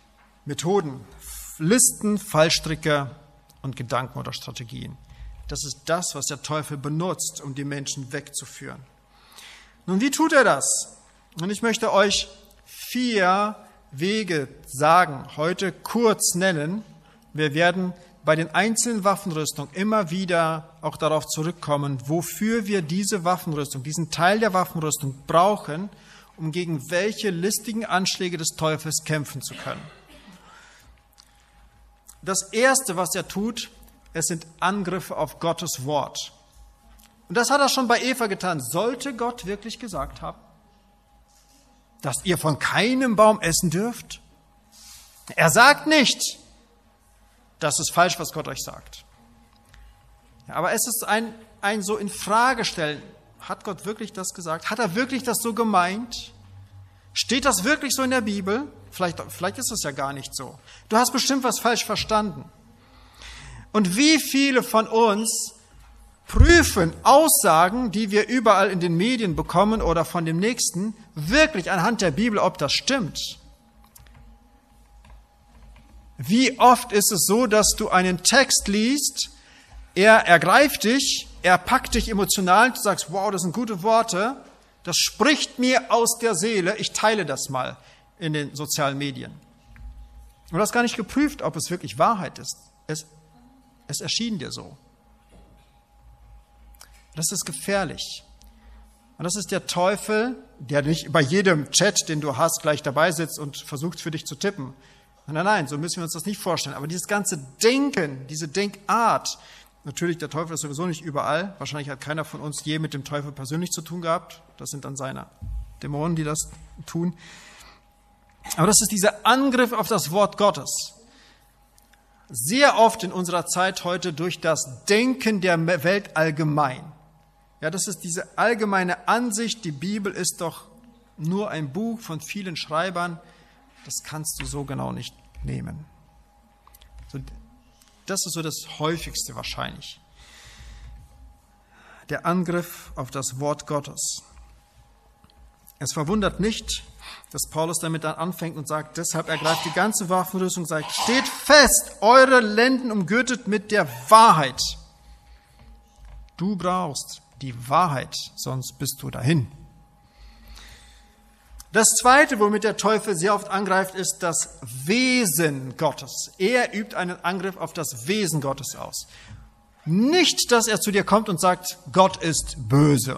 Speaker 1: Methoden, Listen, Fallstricke und Gedanken oder Strategien. Das ist das, was der Teufel benutzt, um die Menschen wegzuführen. Nun, wie tut er das? Und ich möchte euch vier Wege sagen, heute kurz nennen. Wir werden bei den einzelnen Waffenrüstungen immer wieder auch darauf zurückkommen, wofür wir diese Waffenrüstung, diesen Teil der Waffenrüstung brauchen, um gegen welche listigen Anschläge des Teufels kämpfen zu können. Das Erste, was er tut, es sind Angriffe auf Gottes Wort. Und das hat er schon bei Eva getan. Sollte Gott wirklich gesagt haben, dass ihr von keinem Baum essen dürft? Er sagt nicht, das ist falsch, was Gott euch sagt. Ja, aber es ist ein, ein so in Frage stellen. Hat Gott wirklich das gesagt? Hat er wirklich das so gemeint? Steht das wirklich so in der Bibel? Vielleicht, vielleicht ist es ja gar nicht so. Du hast bestimmt was falsch verstanden. Und wie viele von uns prüfen Aussagen, die wir überall in den Medien bekommen oder von dem Nächsten, wirklich anhand der Bibel, ob das stimmt? Wie oft ist es so, dass du einen Text liest, er ergreift dich, er packt dich emotional, du sagst, wow, das sind gute Worte, das spricht mir aus der Seele, ich teile das mal in den sozialen Medien. Und du hast gar nicht geprüft, ob es wirklich Wahrheit ist. Es, es erschien dir so. Das ist gefährlich. Und das ist der Teufel, der nicht bei jedem Chat, den du hast, gleich dabei sitzt und versucht für dich zu tippen. Nein, nein, so müssen wir uns das nicht vorstellen. Aber dieses ganze Denken, diese Denkart, natürlich, der Teufel ist sowieso nicht überall. Wahrscheinlich hat keiner von uns je mit dem Teufel persönlich zu tun gehabt. Das sind dann seine Dämonen, die das tun. Aber das ist dieser Angriff auf das Wort Gottes. Sehr oft in unserer Zeit heute durch das Denken der Welt allgemein. Ja, das ist diese allgemeine Ansicht, die Bibel ist doch nur ein Buch von vielen Schreibern. Das kannst du so genau nicht nehmen. Das ist so das Häufigste wahrscheinlich. Der Angriff auf das Wort Gottes. Es verwundert nicht, dass Paulus damit dann anfängt und sagt, deshalb ergreift die ganze Waffenrüstung und sagt, steht fest, eure Lenden umgürtet mit der Wahrheit. Du brauchst die Wahrheit, sonst bist du dahin. Das Zweite, womit der Teufel sehr oft angreift, ist das Wesen Gottes. Er übt einen Angriff auf das Wesen Gottes aus. Nicht, dass er zu dir kommt und sagt, Gott ist böse.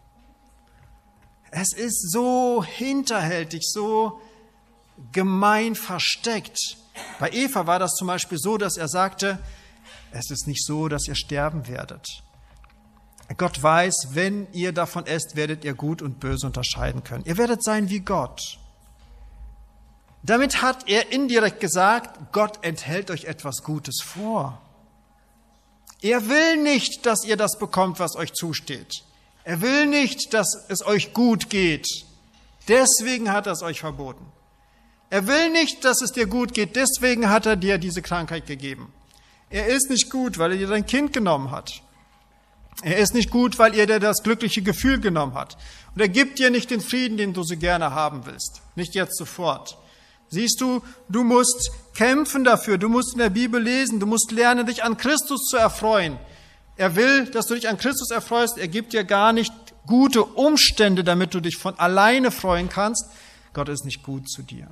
Speaker 1: Es ist so hinterhältig, so gemein versteckt. Bei Eva war das zum Beispiel so, dass er sagte, es ist nicht so, dass ihr sterben werdet. Gott weiß, wenn ihr davon esst, werdet ihr Gut und Böse unterscheiden können. Ihr werdet sein wie Gott. Damit hat er indirekt gesagt, Gott enthält euch etwas Gutes vor. Er will nicht, dass ihr das bekommt, was euch zusteht. Er will nicht, dass es euch gut geht. Deswegen hat er es euch verboten. Er will nicht, dass es dir gut geht. Deswegen hat er dir diese Krankheit gegeben. Er ist nicht gut, weil er dir dein Kind genommen hat. Er ist nicht gut, weil er dir das glückliche Gefühl genommen hat. Und er gibt dir nicht den Frieden, den du so gerne haben willst. Nicht jetzt sofort. Siehst du, du musst kämpfen dafür. Du musst in der Bibel lesen. Du musst lernen, dich an Christus zu erfreuen. Er will, dass du dich an Christus erfreust. Er gibt dir gar nicht gute Umstände, damit du dich von alleine freuen kannst. Gott ist nicht gut zu dir.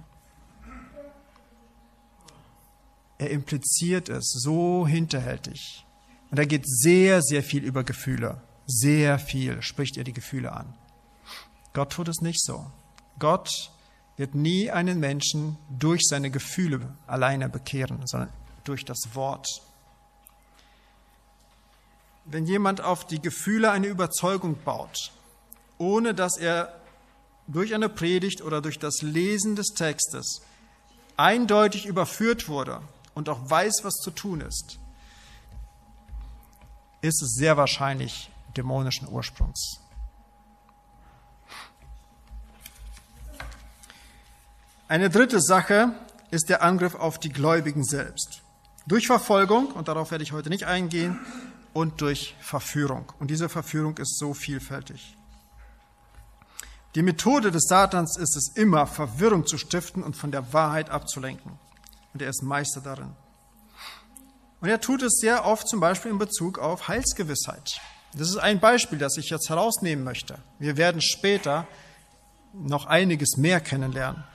Speaker 1: Er impliziert es so hinterhältig. Und er geht sehr, sehr viel über Gefühle. Sehr viel spricht er die Gefühle an. Gott tut es nicht so. Gott wird nie einen Menschen durch seine Gefühle alleine bekehren, sondern durch das Wort. Wenn jemand auf die Gefühle eine Überzeugung baut, ohne dass er durch eine Predigt oder durch das Lesen des Textes eindeutig überführt wurde und auch weiß, was zu tun ist, ist es sehr wahrscheinlich dämonischen Ursprungs. Eine dritte Sache ist der Angriff auf die Gläubigen selbst. Durch Verfolgung, und darauf werde ich heute nicht eingehen, und durch Verführung. Und diese Verführung ist so vielfältig. Die Methode des Satans ist es immer, Verwirrung zu stiften und von der Wahrheit abzulenken. Und er ist Meister darin. Und er tut es sehr oft zum Beispiel in Bezug auf Heilsgewissheit. Das ist ein Beispiel, das ich jetzt herausnehmen möchte. Wir werden später noch einiges mehr kennenlernen.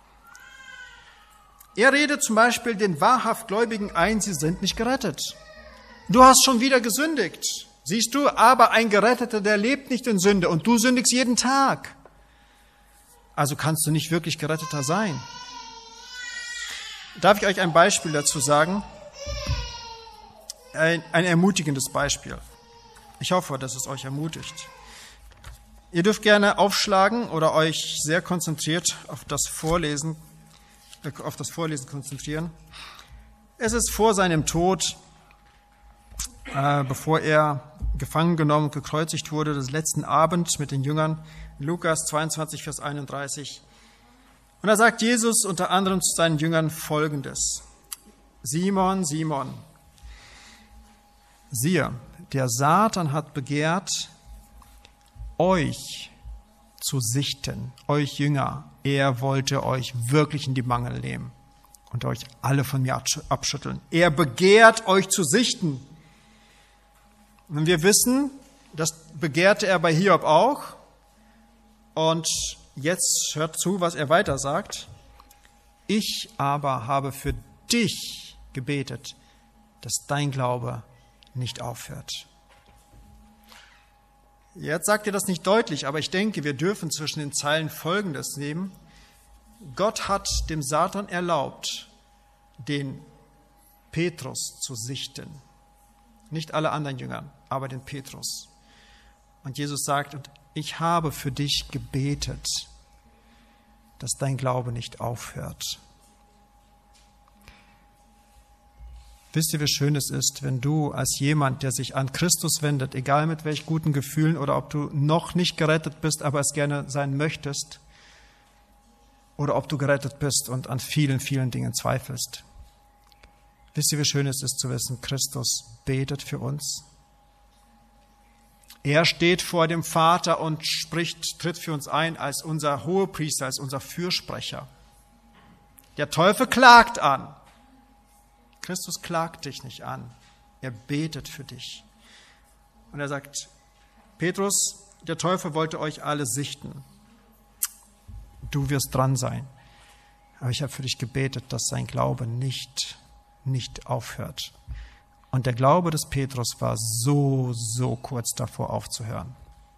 Speaker 1: Er redet zum Beispiel den wahrhaft Gläubigen ein, sie sind nicht gerettet. Du hast schon wieder gesündigt. Siehst du, aber ein Geretteter, der lebt nicht in Sünde und du sündigst jeden Tag. Also kannst du nicht wirklich Geretteter sein. Darf ich euch ein Beispiel dazu sagen? Ein, ein ermutigendes Beispiel. Ich hoffe, dass es euch ermutigt. Ihr dürft gerne aufschlagen oder euch sehr konzentriert auf das Vorlesen, auf das Vorlesen konzentrieren. Es ist vor seinem Tod, äh, bevor er gefangen genommen und gekreuzigt wurde, des letzten Abend mit den Jüngern, Lukas zweiundzwanzig, Vers einunddreißig. Und da sagt Jesus unter anderem zu seinen Jüngern Folgendes: Simon, Simon, siehe, der Satan hat begehrt, euch zu sichten, euch Jünger. Er wollte euch wirklich in die Mangel nehmen und euch alle von mir abschütteln. Er begehrt, euch zu sichten. Und wir wissen, das begehrte er bei Hiob auch. Und jetzt hört zu, was er weiter sagt. Ich aber habe für dich gebetet, dass dein Glaube nicht aufhört. Jetzt sagt er das nicht deutlich, aber ich denke, wir dürfen zwischen den Zeilen Folgendes nehmen. Gott hat dem Satan erlaubt, den Petrus zu sichten. Nicht alle anderen Jüngern, aber den Petrus. Und Jesus sagt, und ich habe für dich gebetet, dass dein Glaube nicht aufhört. Wisst ihr, wie schön es ist, wenn du als jemand, der sich an Christus wendet, egal mit welch guten Gefühlen oder ob du noch nicht gerettet bist, aber es gerne sein möchtest, oder ob du gerettet bist und an vielen, vielen Dingen zweifelst. Wisst ihr, wie schön es ist zu wissen, Christus betet für uns. Er steht vor dem Vater und spricht, tritt für uns ein als unser Hohepriester, als unser Fürsprecher. Der Teufel klagt an. Christus klagt dich nicht an. Er betet für dich. Und er sagt, Petrus, der Teufel wollte euch alle sichten. Du wirst dran sein. Aber ich habe für dich gebetet, dass sein Glaube nicht, nicht aufhört. Und der Glaube des Petrus war so, so kurz davor aufzuhören.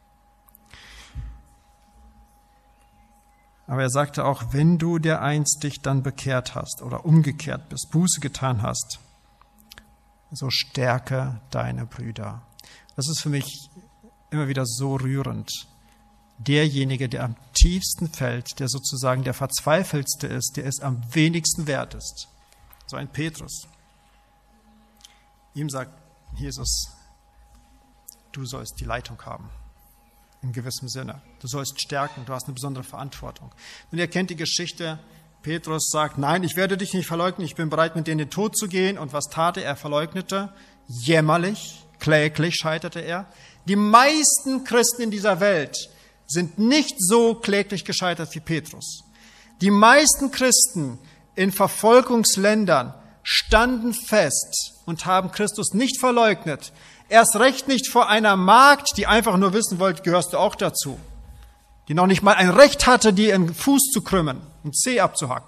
Speaker 1: Aber er sagte auch, wenn du dereinst dich dann bekehrt hast oder umgekehrt bist, Buße getan hast, so stärke deine Brüder. Das ist für mich immer wieder so rührend. Derjenige, der am tiefsten fällt, der sozusagen der verzweifeltste ist, der es am wenigsten wert ist. So ein Petrus. Ihm sagt Jesus, du sollst die Leitung haben. In gewissem Sinne. Du sollst stärken, du hast eine besondere Verantwortung. Und ihr kennt die Geschichte, Petrus sagt, nein, ich werde dich nicht verleugnen, ich bin bereit, mit dir in den Tod zu gehen. Und was tat er? Er verleugnete, jämmerlich, kläglich scheiterte er. Die meisten Christen in dieser Welt sind nicht so kläglich gescheitert wie Petrus. Die meisten Christen in Verfolgungsländern standen fest und haben Christus nicht verleugnet. Erst recht nicht vor einer Magd, die einfach nur wissen wollte, gehörst du auch dazu. Die noch nicht mal ein Recht hatte, dir einen Fuß zu krümmen, einen Zeh abzuhacken.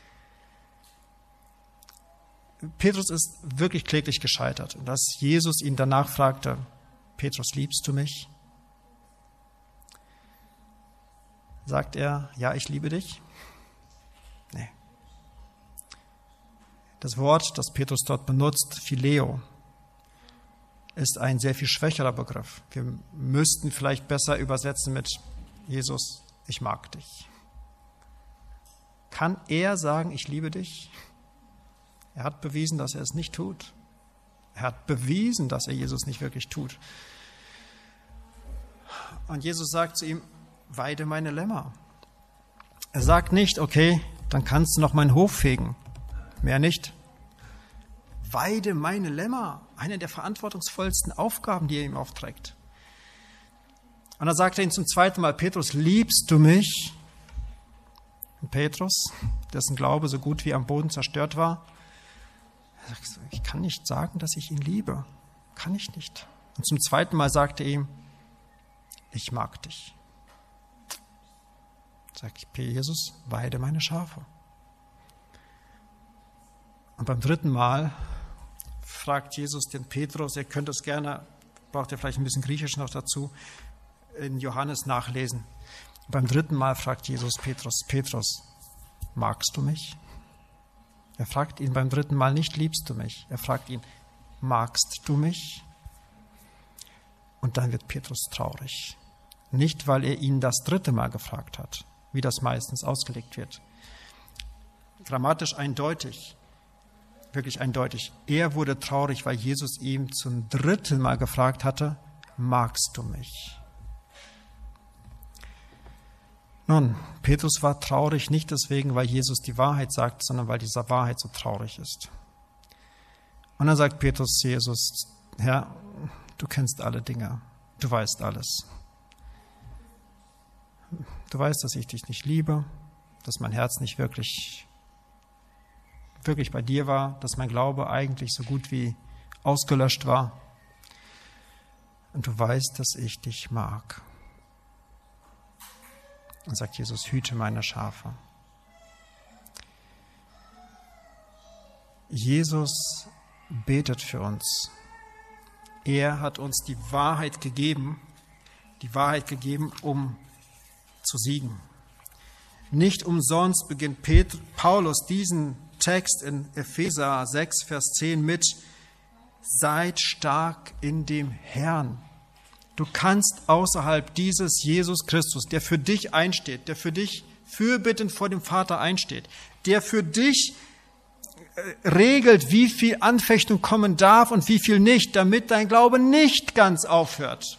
Speaker 1: Petrus ist wirklich kläglich gescheitert. Und als Jesus ihn danach fragte, Petrus, liebst du mich? Sagt er, ja, ich liebe dich? Nee. Das Wort, das Petrus dort benutzt, Phileo, ist ein sehr viel schwächerer Begriff. Wir müssten vielleicht besser übersetzen mit Jesus, ich mag dich. Kann er sagen, ich liebe dich? Er hat bewiesen, dass er es nicht tut. Er hat bewiesen, dass er Jesus nicht wirklich tut. Und Jesus sagt zu ihm, weide meine Lämmer. Er sagt nicht, okay, dann kannst du noch meinen Hof fegen. Mehr nicht. Weide meine Lämmer. Eine der verantwortungsvollsten Aufgaben, die er ihm aufträgt. Und dann sagt er ihm zum zweiten Mal, Petrus, liebst du mich? Und Petrus, dessen Glaube so gut wie am Boden zerstört war, er sagt, ich kann nicht sagen, dass ich ihn liebe. Kann ich nicht. Und zum zweiten Mal sagte er ihm, ich mag dich. Sagt Jesus, weide meine Schafe. Und beim dritten Mal fragt Jesus den Petrus, ihr könnt es gerne, braucht ihr vielleicht ein bisschen Griechisch noch dazu, in Johannes nachlesen. Und beim dritten Mal fragt Jesus Petrus, Petrus, magst du mich? Er fragt ihn beim dritten Mal nicht, liebst du mich? Er fragt ihn, magst du mich? Und dann wird Petrus traurig. Nicht, weil er ihn das dritte Mal gefragt hat, wie das meistens ausgelegt wird. Grammatisch eindeutig, wirklich eindeutig. Er wurde traurig, weil Jesus ihm zum dritten Mal gefragt hatte, magst du mich? Nun, Petrus war traurig nicht deswegen, weil Jesus die Wahrheit sagt, sondern weil diese Wahrheit so traurig ist. Und dann sagt Petrus zu Jesus, Herr, du kennst alle Dinge, du weißt alles. Du weißt, dass ich dich nicht liebe, dass mein Herz nicht wirklich, wirklich bei dir war, dass mein Glaube eigentlich so gut wie ausgelöscht war. Und du weißt, dass ich dich mag. Und sagt Jesus, hüte meine Schafe. Jesus betet für uns. Er hat uns die Wahrheit gegeben, die Wahrheit gegeben, um zu siegen. Nicht umsonst beginnt Petrus, Paulus diesen Text in Epheser sechs, Vers zehn mit, seid stark in dem Herrn. Du kannst außerhalb dieses Jesus Christus, der für dich einsteht, der für dich fürbittend vor dem Vater einsteht, der für dich regelt, wie viel Anfechtung kommen darf und wie viel nicht, damit dein Glaube nicht ganz aufhört.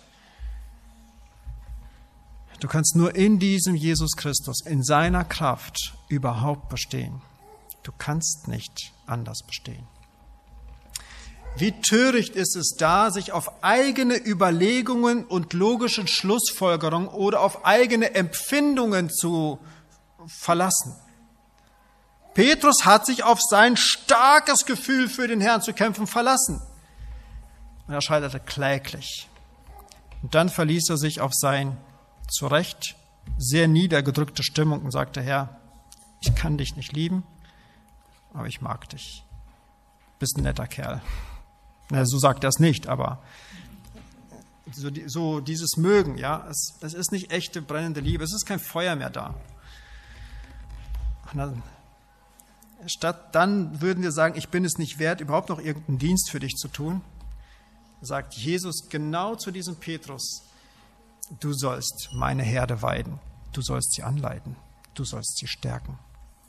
Speaker 1: Du kannst nur in diesem Jesus Christus, in seiner Kraft überhaupt bestehen. Du kannst nicht anders bestehen. Wie töricht ist es da, sich auf eigene Überlegungen und logische Schlussfolgerungen oder auf eigene Empfindungen zu verlassen. Petrus hat sich auf sein starkes Gefühl für den Herrn zu kämpfen verlassen. Und er scheiterte kläglich. Und dann verließ er sich auf sein zu Recht sehr niedergedrückte Stimmung und sagte, Herr, ich kann dich nicht lieben, aber ich mag dich. Bist ein netter Kerl. Na, so sagt er es nicht, aber so, so dieses Mögen, ja, es, es ist nicht echte brennende Liebe, es ist kein Feuer mehr da. Und dann, statt dann würden wir sagen, ich bin es nicht wert, überhaupt noch irgendeinen Dienst für dich zu tun, sagt Jesus genau zu diesem Petrus, du sollst meine Herde weiden, du sollst sie anleiten, du sollst sie stärken.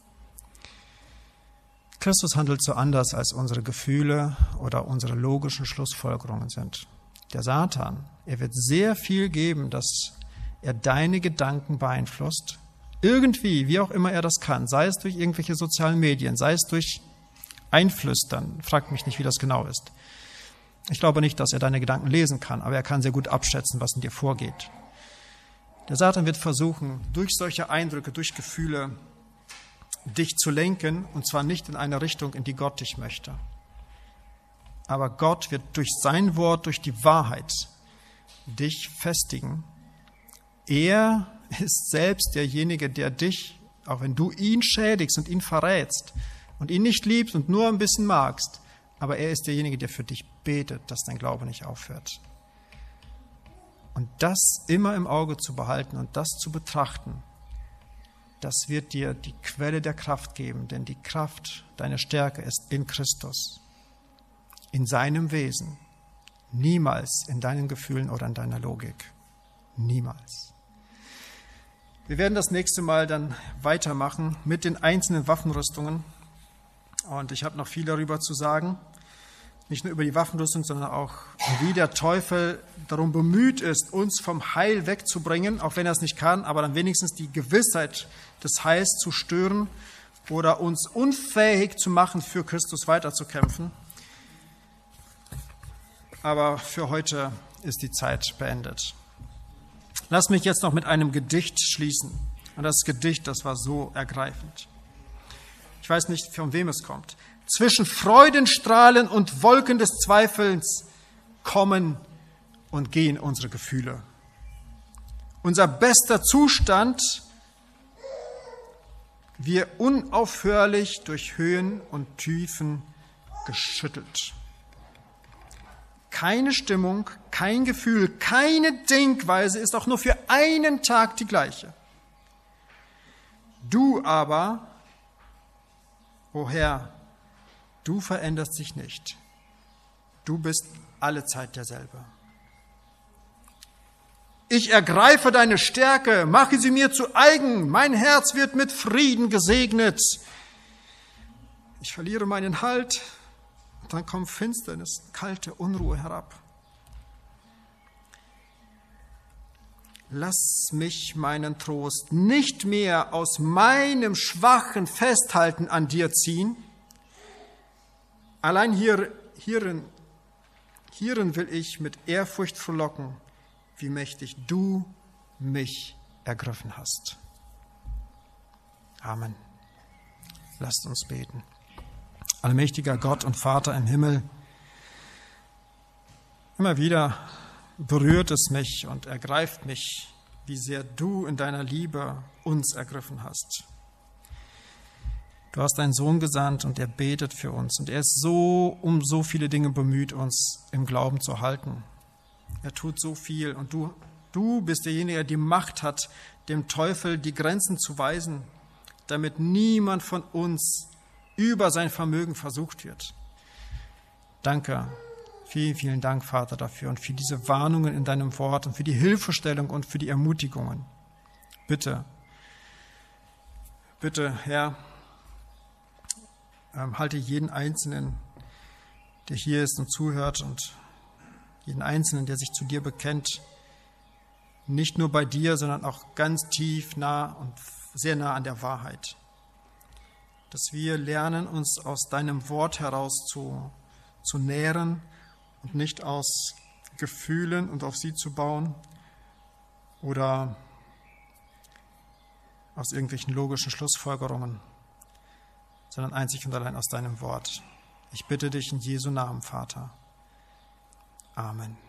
Speaker 1: Christus handelt so anders, als unsere Gefühle oder unsere logischen Schlussfolgerungen sind. Der Satan, er wird sehr viel geben, dass er deine Gedanken beeinflusst, irgendwie, wie auch immer er das kann, sei es durch irgendwelche sozialen Medien, sei es durch Einflüstern, fragt mich nicht, wie das genau ist. Ich glaube nicht, dass er deine Gedanken lesen kann, aber er kann sehr gut abschätzen, was in dir vorgeht. Der Satan wird versuchen, durch solche Eindrücke, durch Gefühle, dich zu lenken, und zwar nicht in eine Richtung, in die Gott dich möchte. Aber Gott wird durch sein Wort, durch die Wahrheit dich festigen. Er ist selbst derjenige, der dich, auch wenn du ihn schädigst und ihn verrätst und ihn nicht liebst und nur ein bisschen magst, aber er ist derjenige, der für dich betet, dass dein Glaube nicht aufhört. Und das immer im Auge zu behalten und das zu betrachten, das wird dir die Quelle der Kraft geben, denn die Kraft, deine Stärke ist in Christus, in seinem Wesen, niemals in deinen Gefühlen oder in deiner Logik, niemals. Wir werden das nächste Mal dann weitermachen mit den einzelnen Waffenrüstungen und ich habe noch viel darüber zu sagen, nicht nur über die Waffenrüstung, sondern auch, wie der Teufel darum bemüht ist, uns vom Heil wegzubringen, auch wenn er es nicht kann, aber dann wenigstens die Gewissheit des Heils zu stören oder uns unfähig zu machen, für Christus weiterzukämpfen. Aber für heute ist die Zeit beendet. Lass mich jetzt noch mit einem Gedicht schließen. Und das Gedicht, das war so ergreifend. Ich weiß nicht, von wem es kommt. Zwischen Freudenstrahlen und Wolken des Zweifels kommen und gehen unsere Gefühle. Unser bester Zustand, wir unaufhörlich durch Höhen und Tiefen geschüttelt. Keine Stimmung, kein Gefühl, keine Denkweise ist auch nur für einen Tag die gleiche. Du aber, o Herr, du veränderst dich nicht. Du bist allezeit derselbe. Ich ergreife deine Stärke, mache sie mir zu eigen. Mein Herz wird mit Frieden gesegnet. Ich verliere meinen Halt. Und dann kommt Finsternis, kalte Unruhe herab. Lass mich meinen Trost nicht mehr aus meinem schwachen Festhalten an dir ziehen. Allein hier, hierin, hierin will ich mit Ehrfurcht frohlocken, wie mächtig du mich ergriffen hast. Amen. Lasst uns beten. Allmächtiger Gott und Vater im Himmel, immer wieder berührt es mich und ergreift mich, wie sehr du in deiner Liebe uns ergriffen hast. Du hast deinen Sohn gesandt und er betet für uns und er ist so um so viele Dinge bemüht, uns im Glauben zu halten. Er tut so viel und du, du bist derjenige, der die Macht hat, dem Teufel die Grenzen zu weisen, damit niemand von uns über sein Vermögen versucht wird. Danke, vielen, vielen Dank, Vater, dafür und für diese Warnungen in deinem Wort und für die Hilfestellung und für die Ermutigungen. Bitte, bitte, Herr, ähm, halte jeden Einzelnen, der hier ist und zuhört und jeden Einzelnen, der sich zu dir bekennt, nicht nur bei dir, sondern auch ganz tief nah und sehr nah an der Wahrheit. Dass wir lernen, uns aus deinem Wort heraus zu, zu nähren und nicht aus Gefühlen und auf sie zu bauen oder aus irgendwelchen logischen Schlussfolgerungen, sondern einzig und allein aus deinem Wort. Ich bitte dich in Jesu Namen, Vater. Amen.